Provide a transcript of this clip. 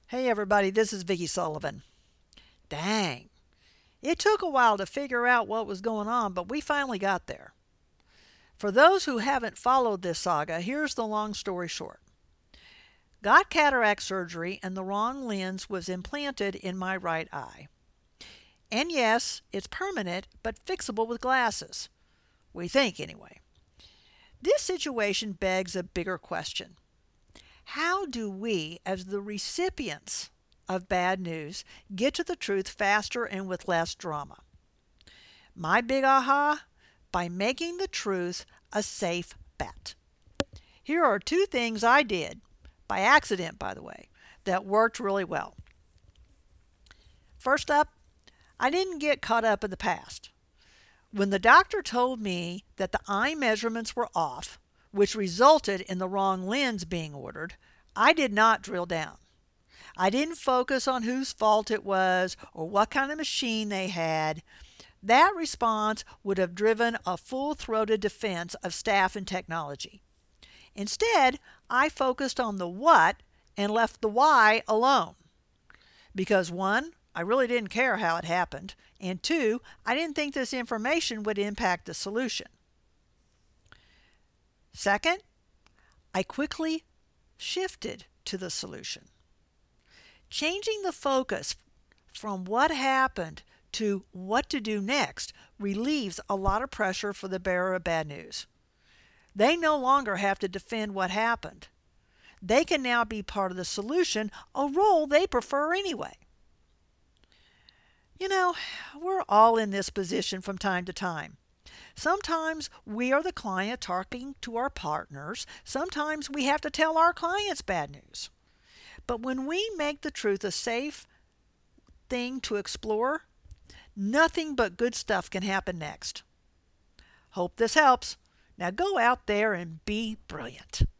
Hey everybody, this is Vicky Sullivan. Dang, it took a while to figure out what was going on, but we finally got there. For those who haven't followed this saga, here's the long story short. Got cataract surgery and the wrong lens was implanted in my right eye. And yes, it's permanent, but fixable with glasses. We think, anyway. This situation begs a bigger question. How do we, as the recipients of bad news, get to the truth faster and with less drama? My big aha? By making the truth a safe bet. Here are two things I did, by accident by the way, that worked really well. First up, I didn't get caught up in the past. When the doctor told me that the eye measurements were off, which resulted in the wrong lens being ordered, I did not drill down. I didn't focus on whose fault it was or what kind of machine they had. That response would have driven a full-throated defense of staff and technology. Instead, I focused on the what and left the why alone. Because one, I really didn't care how it happened, and two, I didn't think this information would impact the solution. Second, I quickly shifted to the solution. Changing the focus from what happened to what to do next relieves a lot of pressure for the bearer of bad news. They no longer have to defend what happened. They can now be part of the solution, a role they prefer anyway. You know, we're all in this position from time to time. Sometimes we are the client talking to our partners. Sometimes we have to tell our clients bad news. But when we make the truth a safe thing to explore, nothing but good stuff can happen next. Hope this helps. Now go out there and be brilliant.